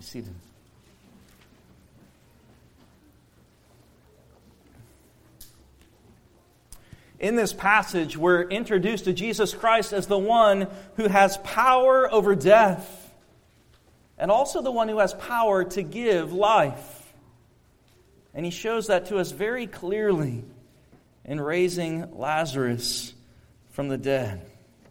Be seated. In this passage, we're introduced to Jesus Christ as the one who has power over death, and also the one who has power to give life. And he shows that to us very clearly in raising Lazarus from the dead.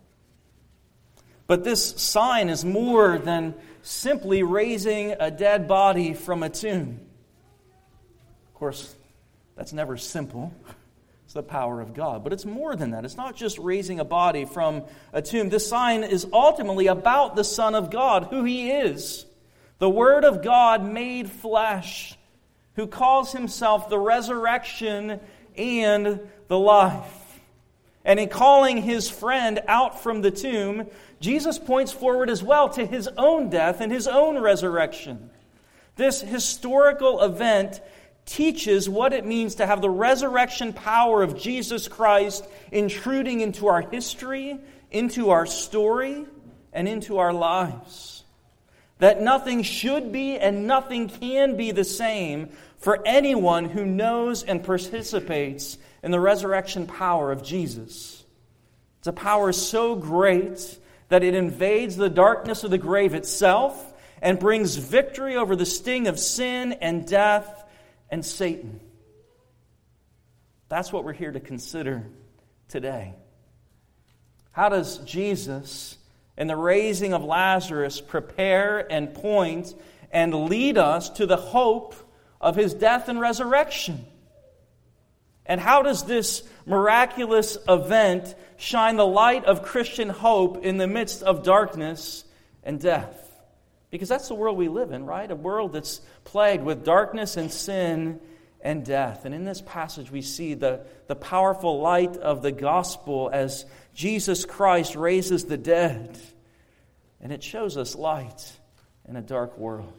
But this sign is more than simply raising a dead body from a tomb. Of course, that's never simple. It's the power of God. But it's more than that. It's not just raising a body from a tomb. This sign is ultimately about the Son of God, who He is. The Word of God made flesh, who calls Himself the resurrection and the life. And in calling His friend out from the tomb, Jesus points forward as well to His own death and His own resurrection. This historical event teaches what it means to have the resurrection power of Jesus Christ intruding into our history, into our story, and into our lives. That nothing should be and nothing can be the same for anyone who knows and participates in the resurrection power of Jesus. It's a power so great that it invades the darkness of the grave itself and brings victory over the sting of sin and death and Satan. That's what we're here to consider today. How does Jesus, in the raising of Lazarus, prepare and point and lead us to the hope of His death and resurrection? And how does this miraculous event shine the light of Christian hope in the midst of darkness and death? Because that's the world we live in, right? A world that's plagued with darkness and sin and death. And in this passage we see the powerful light of the gospel as Jesus Christ raises the dead. And it shows us light in a dark world.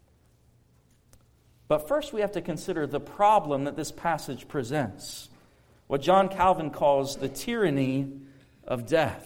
But first we have to consider the problem that this passage presents. What John Calvin calls the tyranny of death.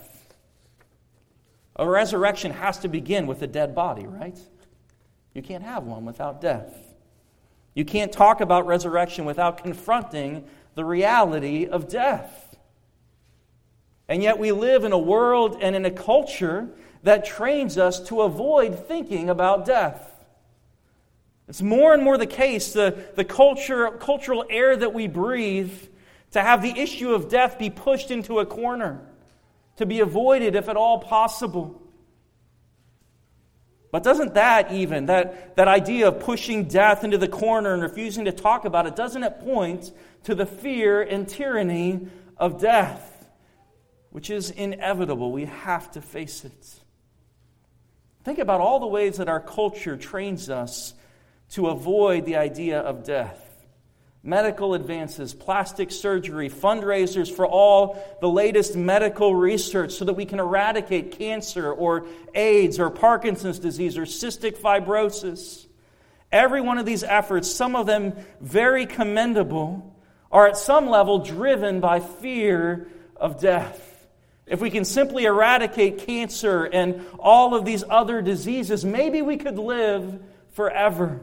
A resurrection has to begin with a dead body, right? You can't have one without death. You can't talk about resurrection without confronting the reality of death. And yet we live in a world and in a culture that trains us to avoid thinking about death. It's more and more the case, the cultural air that we breathe, to have the issue of death be pushed into a corner, to be avoided if at all possible. But doesn't that idea of pushing death into the corner and refusing to talk about it, doesn't it point to the fear and tyranny of death, which is inevitable? We have to face it. Think about all the ways that our culture trains us to avoid the idea of death. Medical advances, plastic surgery, fundraisers for all the latest medical research so that we can eradicate cancer or AIDS or Parkinson's disease or cystic fibrosis. Every one of these efforts, some of them very commendable, are at some level driven by fear of death. If we can simply eradicate cancer and all of these other diseases, maybe we could live forever.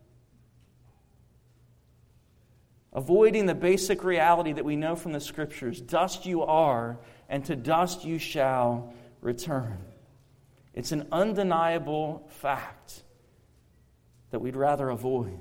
Avoiding the basic reality that we know from the Scriptures. Dust you are, and to dust you shall return. It's an undeniable fact that we'd rather avoid.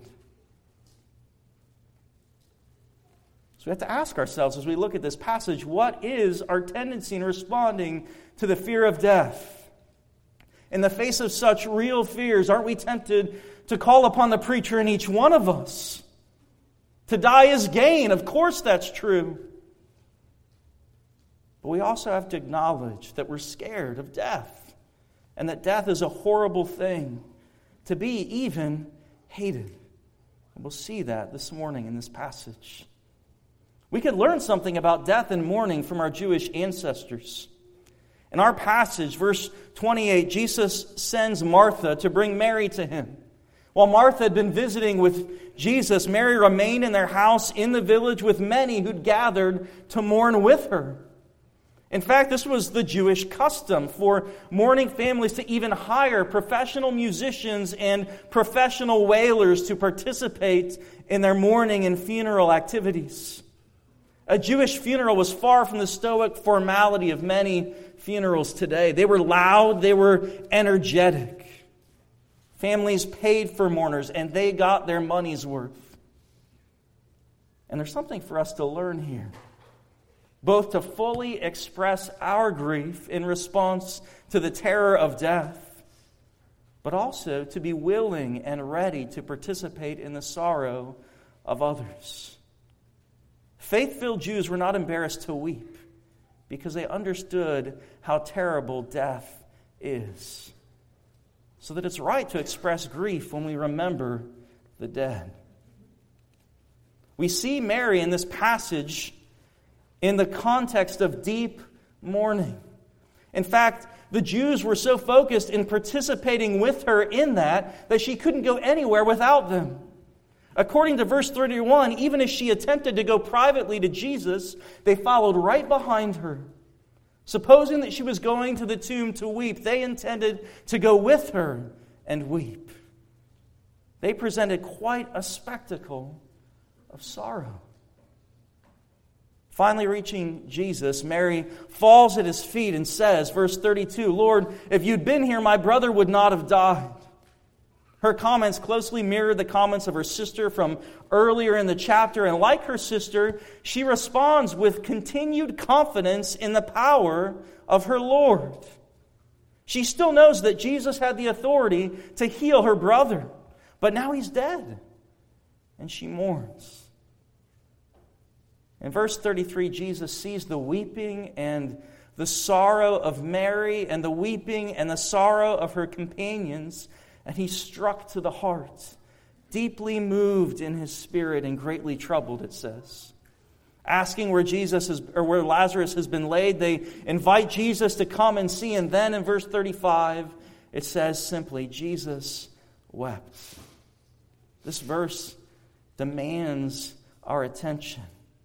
So we have to ask ourselves as we look at this passage, what is our tendency in responding to the fear of death? In the face of such real fears, aren't we tempted to call upon the preacher in each one of us? To die is gain. Of course that's true. But we also have to acknowledge that we're scared of death. And that death is a horrible thing. To be even hated. And we'll see that this morning in this passage. We could learn something about death and mourning from our Jewish ancestors. In our passage, verse 28, Jesus sends Martha to bring Mary to Him. While Martha had been visiting with Jesus, Mary remained in their house in the village with many who'd gathered to mourn with her. In fact, this was the Jewish custom for mourning families to even hire professional musicians and professional wailers to participate in their mourning and funeral activities. A Jewish funeral was far from the stoic formality of many funerals today. They were loud, they were energetic. Families paid for mourners, and they got their money's worth. And there's something for us to learn here, both to fully express our grief in response to the terror of death, but also to be willing and ready to participate in the sorrow of others. Faith-filled Jews were not embarrassed to weep because they understood how terrible death is, so that it's right to express grief when we remember the dead. We see Mary in this passage in the context of deep mourning. In fact, the Jews were so focused in participating with her in that she couldn't go anywhere without them. According to verse 31, even as she attempted to go privately to Jesus, they followed right behind her. Supposing that she was going to the tomb to weep, they intended to go with her and weep. They presented quite a spectacle of sorrow. Finally reaching Jesus, Mary falls at his feet and says, verse 32, "Lord, if you'd been here, my brother would not have died." Her comments closely mirror the comments of her sister from earlier in the chapter, and like her sister, she responds with continued confidence in the power of her Lord. She still knows that Jesus had the authority to heal her brother, but now he's dead, and she mourns. In verse 33, Jesus sees the weeping and the sorrow of Mary and the weeping and the sorrow of her companions, and he's struck to the heart, deeply moved in his spirit and greatly troubled, it says. Asking where Lazarus has been laid, they invite Jesus to come and see, and then in verse 35, it says simply, Jesus wept. This verse demands our attention.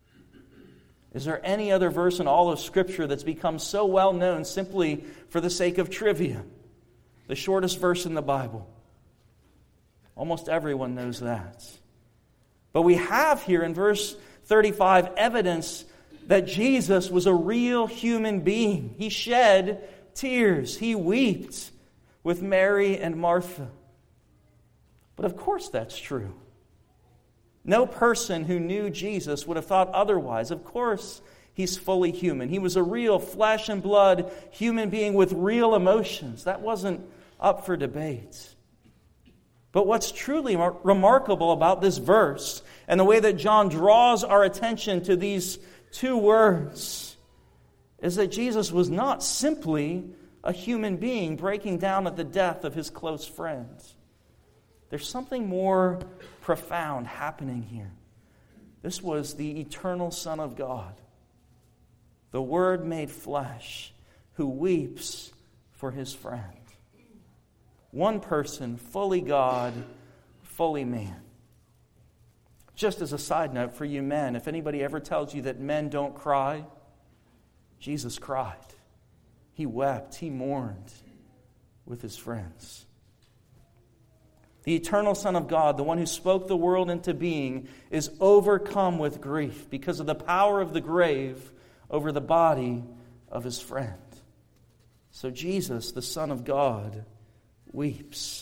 Is there any other verse in all of Scripture that's become so well known simply for the sake of trivia? The shortest verse in the Bible. Almost everyone knows that. But we have here in verse 35 evidence that Jesus was a real human being. He shed tears. He wept with Mary and Martha. But of course that's true. No person who knew Jesus would have thought otherwise. Of course, he's fully human. He was a real flesh and blood human being with real emotions. That wasn't up for debate. But what's truly remarkable about this verse and the way that John draws our attention to these two words is that Jesus was not simply a human being breaking down at the death of his close friend. There's something more profound happening here. This was the eternal Son of God, the Word made flesh, who weeps for his friend. One person, fully God, fully man. Just as a side note for you men, if anybody ever tells you that men don't cry, Jesus cried. He wept. He mourned with his friends. The eternal Son of God, the one who spoke the world into being, is overcome with grief because of the power of the grave over the body of his friend. So Jesus, the Son of God, weeps.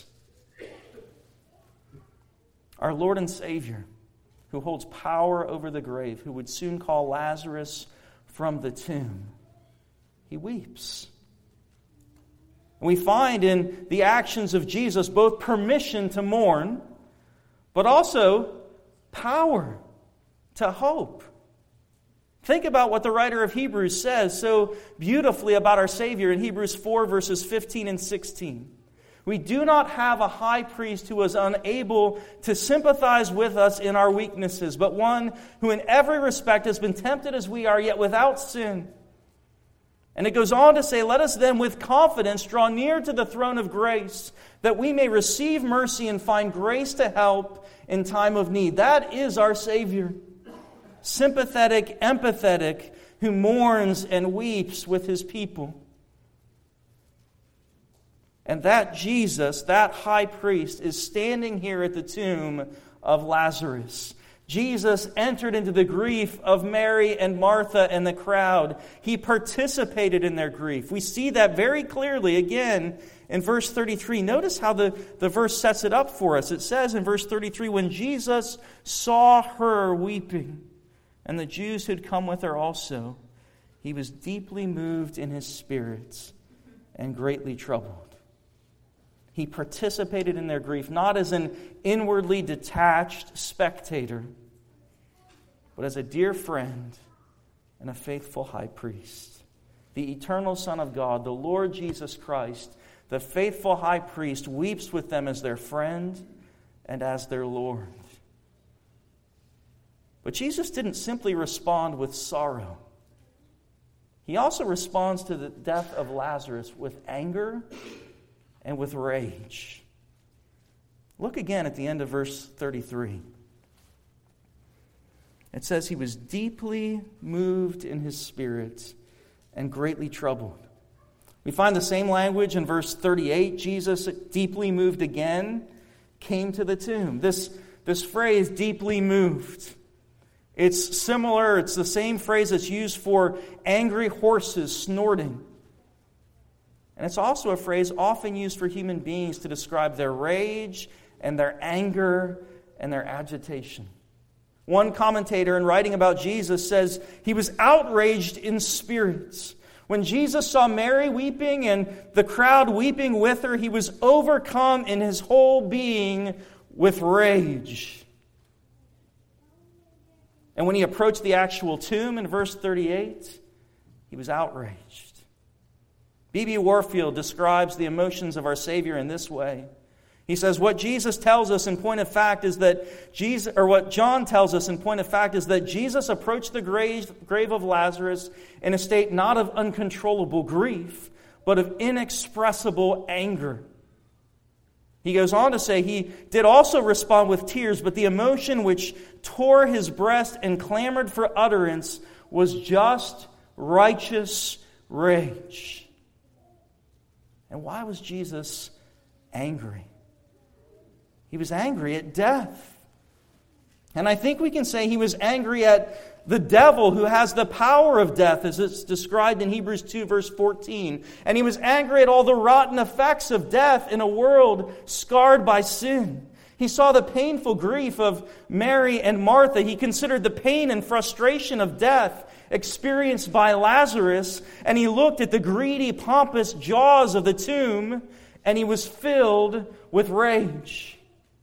Our Lord and Savior, who holds power over the grave, who would soon call Lazarus from the tomb, he weeps. And we find in the actions of Jesus both permission to mourn, but also power to hope. Think about what the writer of Hebrews says so beautifully about our Savior in Hebrews 4, verses 15 and 16. We do not have a high priest who was unable to sympathize with us in our weaknesses, but one who in every respect has been tempted as we are, yet without sin. And it goes on to say, let us then with confidence draw near to the throne of grace, that we may receive mercy and find grace to help in time of need. That is our Savior. Sympathetic, empathetic, who mourns and weeps with his people. And that Jesus, that high priest, is standing here at the tomb of Lazarus. Jesus entered into the grief of Mary and Martha and the crowd. He participated in their grief. We see that very clearly again in verse 33. Notice how the verse sets it up for us. It says in verse 33, when Jesus saw her weeping, and the Jews who had come with her also, he was deeply moved in his spirit and greatly troubled. He participated in their grief, not as an inwardly detached spectator, but as a dear friend and a faithful high priest. The eternal Son of God, the Lord Jesus Christ, the faithful high priest, weeps with them as their friend and as their Lord. But Jesus didn't simply respond with sorrow. He also responds to the death of Lazarus with anger and with rage. Look again at the end of verse 33. It says he was deeply moved in his spirit and greatly troubled. We find the same language in verse 38. Jesus, deeply moved again, came to the tomb. This phrase, deeply moved, it's similar, it's the same phrase that's used for angry horses snorting. And it's also a phrase often used for human beings to describe their rage and their anger and their agitation. One commentator, in writing about Jesus, says he was outraged in spirits. When Jesus saw Mary weeping and the crowd weeping with her, he was overcome in his whole being with rage. And when he approached the actual tomb in verse 38, he was outraged. B.B. Warfield describes the emotions of our Savior in this way. He says, what Jesus tells us in point of fact is that what John tells us in point of fact is that Jesus approached the grave of Lazarus in a state not of uncontrollable grief, but of inexpressible anger. He goes on to say he did also respond with tears, but the emotion which tore his breast and clamored for utterance was just righteous rage. And why was Jesus angry? He was angry at death. And I think we can say he was angry at the devil who has the power of death, as it's described in Hebrews 2, verse 14. And he was angry at all the rotten effects of death in a world scarred by sin. He saw the painful grief of Mary and Martha. He considered the pain and frustration of death experienced by Lazarus, and he looked at the greedy, pompous jaws of the tomb, and he was filled with rage.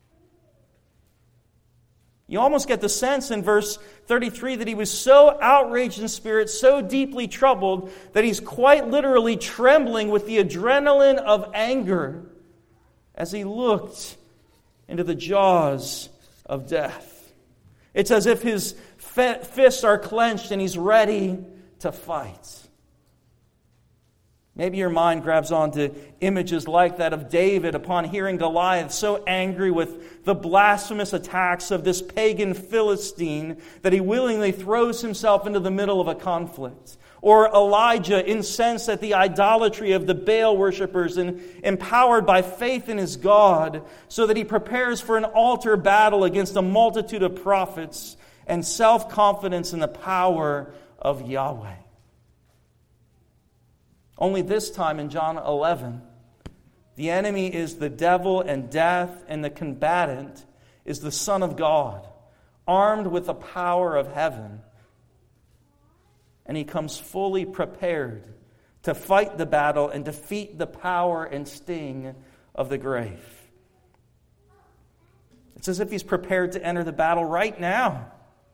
You almost get the sense in verse 33 that he was so outraged in spirit, so deeply troubled, that he's quite literally trembling with the adrenaline of anger as he looked into the jaws of death. It's as if his fists are clenched and he's ready to fight. Maybe your mind grabs onto images like that of David upon hearing Goliath so angry with the blasphemous attacks of this pagan Philistine that he willingly throws himself into the middle of a conflict. Or Elijah, incensed at the idolatry of the Baal worshippers and empowered by faith in his God, so that he prepares for an altar battle against a multitude of prophets and self-confidence in the power of Yahweh. Only this time in John 11, the enemy is the devil and death, and the combatant is the Son of God, armed with the power of heaven. And he comes fully prepared to fight the battle and defeat the power and sting of the grave. It's as if he's prepared to enter the battle right now.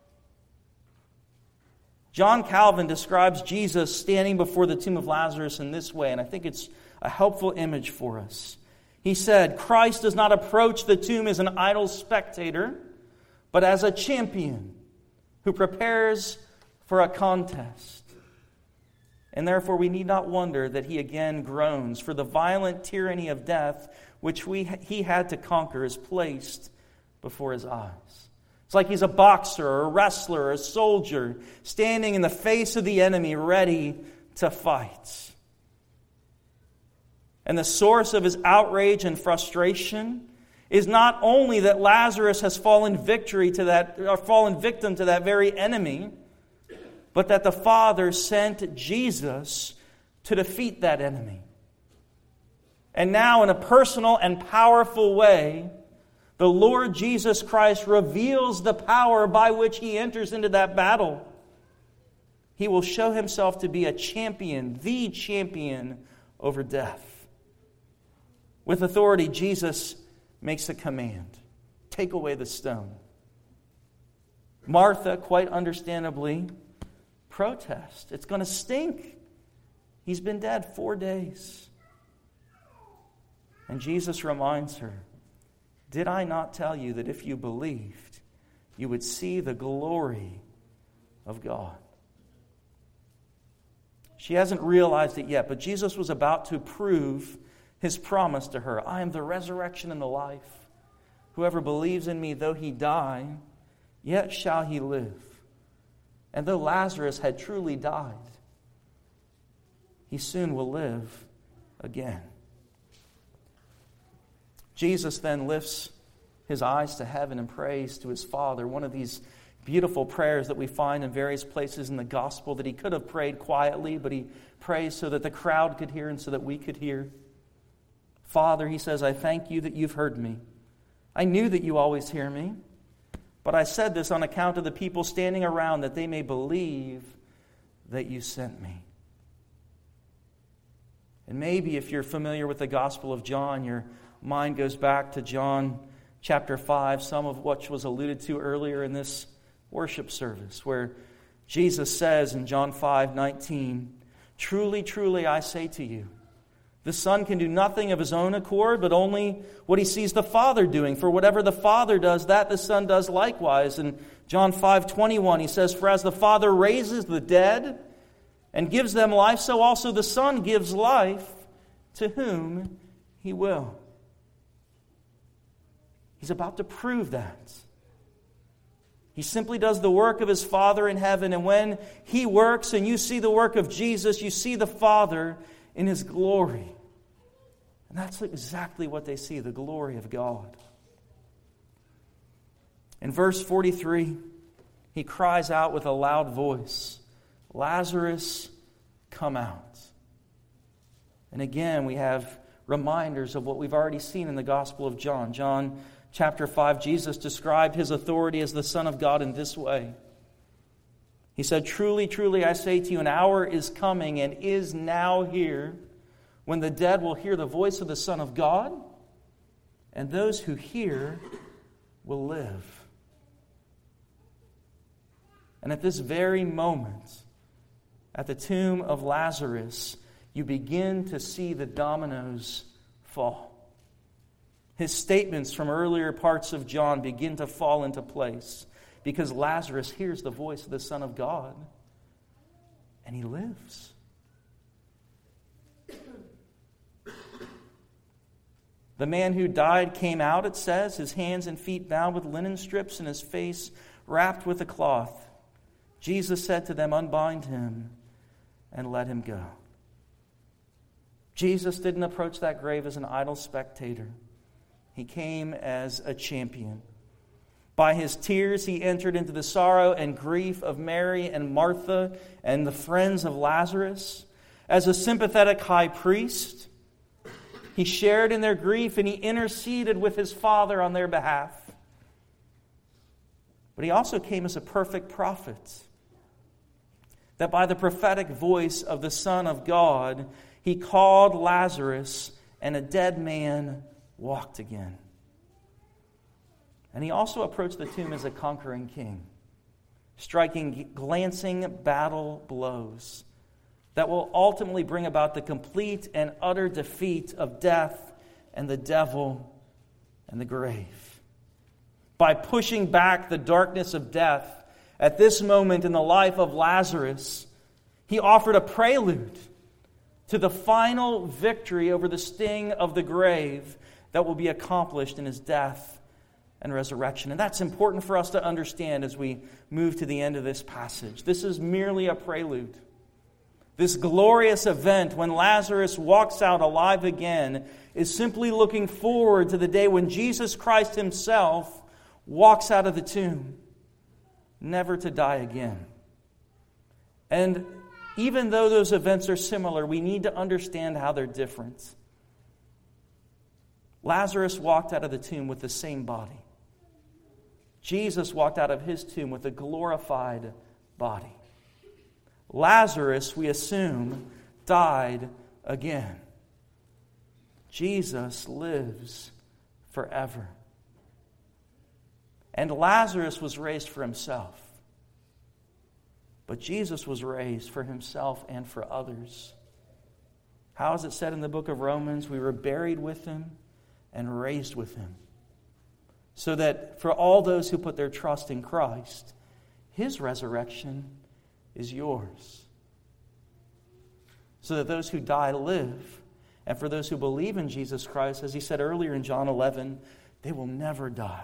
John Calvin describes Jesus standing before the tomb of Lazarus in this way, and I think it's a helpful image for us. He said, Christ does not approach the tomb as an idle spectator, but as a champion who prepares for a contest. And therefore we need not wonder that he again groans, for the violent tyranny of death which he had to conquer is placed before his eyes. It's like he's a boxer or a wrestler or a soldier standing in the face of the enemy ready to fight. And the source of his outrage and frustration is not only that Lazarus has fallen victim to that very enemy, but that the Father sent Jesus to defeat that enemy. And now, in a personal and powerful way, the Lord Jesus Christ reveals the power by which he enters into that battle. He will show himself to be a champion, the champion over death. With authority, Jesus makes a command. Take away the stone. Martha, quite understandably, protests. It's going to stink. He's been dead 4 days. And Jesus reminds her, did I not tell you that if you believed, you would see the glory of God? She hasn't realized it yet, but Jesus was about to prove his promise to her. I am the resurrection and the life. Whoever believes in me, though he die, yet shall he live. And though Lazarus had truly died, he soon will live again. Jesus then lifts his eyes to heaven and prays to his Father. One of these beautiful prayers that we find in various places in the gospel that he could have prayed quietly, but he prays so that the crowd could hear and so that we could hear. Father, he says, I thank you that you've heard me. I knew that you always hear me, but I said this on account of the people standing around, that they may believe that you sent me. And maybe if you're familiar with the Gospel of John, your mind goes back to John chapter 5, some of which was alluded to earlier in this worship service, where Jesus says in John 5:19, truly, truly, I say to you, the Son can do nothing of his own accord, but only what he sees the Father doing. For whatever the Father does, that the Son does likewise. In John 5:21, he says, for as the Father raises the dead and gives them life, so also the Son gives life to whom he will. He's about to prove that. He simply does the work of his Father in heaven, and when he works and you see the work of Jesus, you see the Father in his glory. And that's exactly what they see, the glory of God. In verse 43, he cries out with a loud voice, Lazarus, come out. And again, we have reminders of what we've already seen in the Gospel of John. John chapter 5, Jesus described his authority as the Son of God in this way. He said, truly, truly, I say to you, an hour is coming and is now here when the dead will hear the voice of the Son of God, and those who hear will live. And at this very moment, at the tomb of Lazarus, you begin to see the dominoes fall. His statements from earlier parts of John begin to fall into place because Lazarus hears the voice of the Son of God and he lives. The man who died came out, it says, his hands and feet bound with linen strips and his face wrapped with a cloth. Jesus said to them, unbind him and let him go. Jesus didn't approach that grave as an idle spectator. He came as a champion. By his tears, he entered into the sorrow and grief of Mary and Martha and the friends of Lazarus. As a sympathetic high priest, he shared in their grief and he interceded with his Father on their behalf. But he also came as a perfect prophet, that by the prophetic voice of the Son of God, he called Lazarus, and a dead man walked again. And he also approached the tomb as a conquering king, striking glancing battle blows that will ultimately bring about the complete and utter defeat of death and the devil and the grave. By pushing back the darkness of death at this moment in the life of Lazarus, he offered a prelude to the final victory over the sting of the grave that will be accomplished in his death and resurrection. And that's important for us to understand as we move to the end of this passage. This is merely a prelude. This glorious event when Lazarus walks out alive again is simply looking forward to the day when Jesus Christ himself walks out of the tomb, never to die again. And even though those events are similar, we need to understand how they're different. Lazarus walked out of the tomb with the same body. Jesus walked out of his tomb with a glorified body. Lazarus, we assume, died again. Jesus lives forever. And Lazarus was raised for himself. But Jesus was raised for himself and for others. How is it said in the book of Romans? We were buried with him and raised with him. So that for all those who put their trust in Christ, his resurrection is yours. So that those who die live. And for those who believe in Jesus Christ, as he said earlier in John 11, they will never die.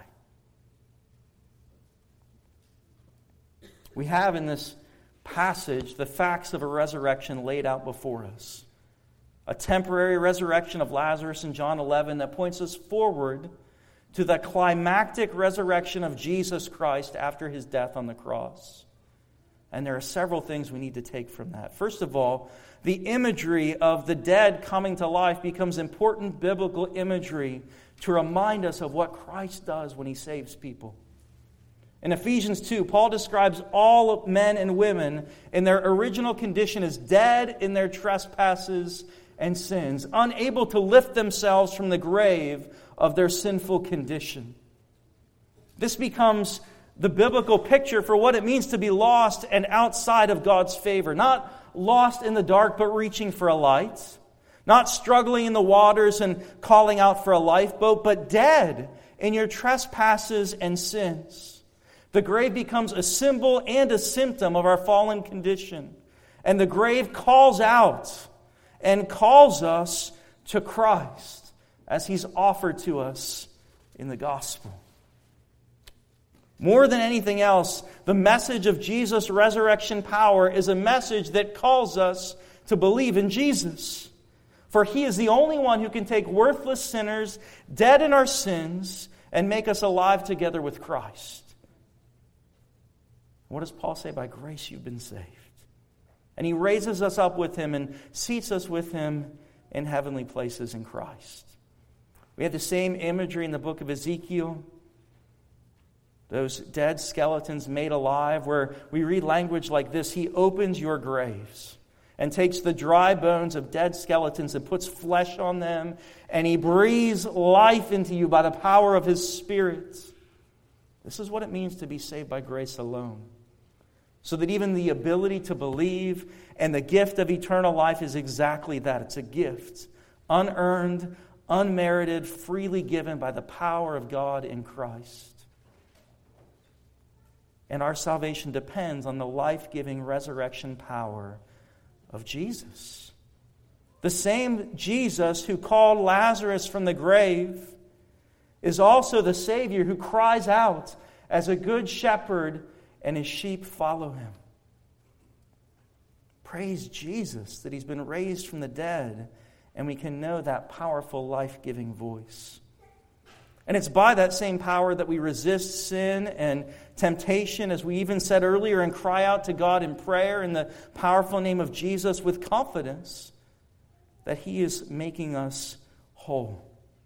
We have in this passage the facts of a resurrection laid out before us. A temporary resurrection of Lazarus in John 11 that points us forward to the climactic resurrection of Jesus Christ after his death on the cross. And there are several things we need to take from that. First of all, the imagery of the dead coming to life becomes important biblical imagery to remind us of what Christ does when he saves people. In Ephesians 2, Paul describes all men and women in their original condition as dead in their trespasses and sins, unable to lift themselves from the grave of their sinful condition. This becomes the biblical picture for what it means to be lost and outside of God's favor. Not lost in the dark, but reaching for a light. Not struggling in the waters and calling out for a lifeboat, but dead in your trespasses and sins. The grave becomes a symbol and a symptom of our fallen condition. And the grave calls out and calls us to Christ as he's offered to us in the gospel. More than anything else, the message of Jesus' resurrection power is a message that calls us to believe in Jesus. For he is the only one who can take worthless sinners, dead in our sins, and make us alive together with Christ. What does Paul say? By grace you've been saved. And he raises us up with him and seats us with him in heavenly places in Christ. We have the same imagery in the book of Ezekiel. Those dead skeletons made alive, where we read language like this: he opens your graves and takes the dry bones of dead skeletons and puts flesh on them, and he breathes life into you by the power of his Spirit. This is what it means to be saved by grace alone. So that even the ability to believe and the gift of eternal life is exactly that. It's a gift. Unearned, unmerited, freely given by the power of God in Christ. And our salvation depends on the life-giving resurrection power of Jesus. The same Jesus who called Lazarus from the grave is also the Savior who cries out as a good shepherd and his sheep follow him. Praise Jesus that he's been raised from the dead and we can know that powerful life-giving voice. And it's by that same power that we resist sin and temptation, as we even said earlier, and cry out to God in prayer in the powerful name of Jesus with confidence that he is making us whole.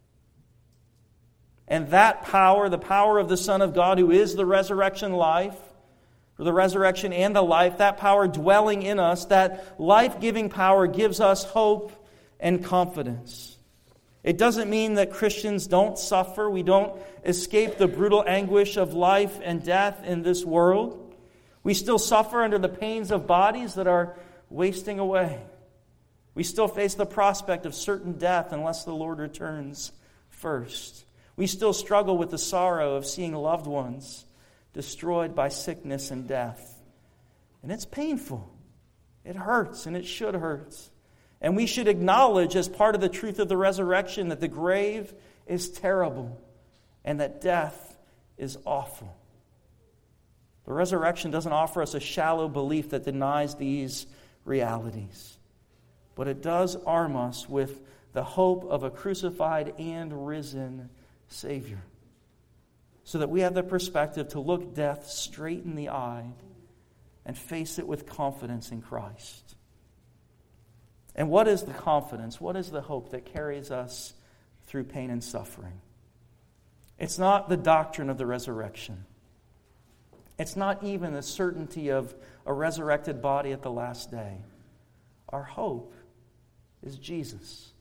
And that power, the power of the Son of God, who is the resurrection life, or the resurrection and the life, that power dwelling in us, that life-giving power gives us hope and confidence. It doesn't mean that Christians don't suffer. We don't escape the brutal anguish of life and death in this world. We still suffer under the pains of bodies that are wasting away. We still face the prospect of certain death unless the Lord returns first. We still struggle with the sorrow of seeing loved ones destroyed by sickness and death. And it's painful. It hurts, and it should hurt. And we should acknowledge, as part of the truth of the resurrection, that the grave is terrible and that death is awful. The resurrection doesn't offer us a shallow belief that denies these realities, but it does arm us with the hope of a crucified and risen Savior, so that we have the perspective to look death straight in the eye and face it with confidence in Christ. And what is the confidence? What is the hope that carries us through pain and suffering? It's not the doctrine of the resurrection. It's not even the certainty of a resurrected body at the last day. Our hope is Jesus.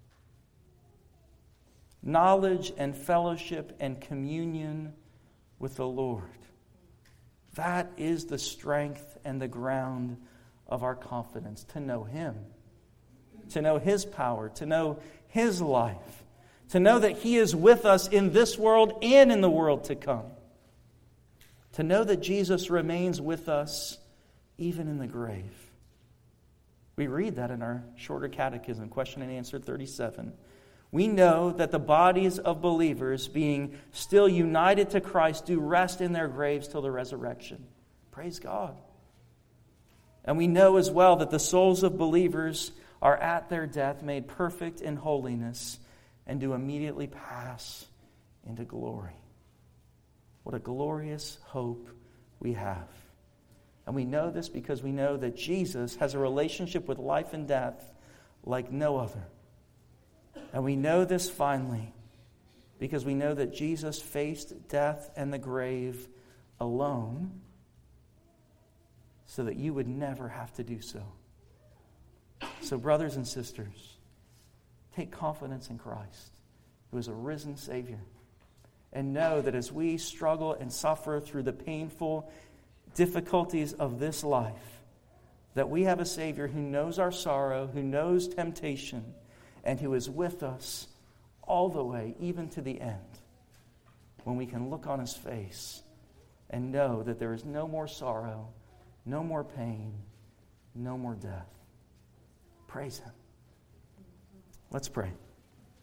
Knowledge and fellowship and communion with the Lord. That is the strength and the ground of our confidence, to know Him, to know His power, to know His life, to know that He is with us in this world and in the world to come, to know that Jesus remains with us even in the grave. We read that in our shorter catechism, question and answer 37. We know that the bodies of believers, being still united to Christ, do rest in their graves till the resurrection. Praise God. And we know as well that the souls of believers are at their death made perfect in holiness and do immediately pass into glory. What a glorious hope we have. And we know this because we know that Jesus has a relationship with life and death like no other. And we know this finally because we know that Jesus faced death and the grave alone so that you would never have to do so. So, brothers and sisters, take confidence in Christ, who is a risen Savior, and know that as we struggle and suffer through the painful difficulties of this life, that we have a Savior who knows our sorrow, who knows temptation, and who is with us all the way, even to the end, when we can look on His face and know that there is no more sorrow, no more pain, no more death. Praise Him. Let's pray.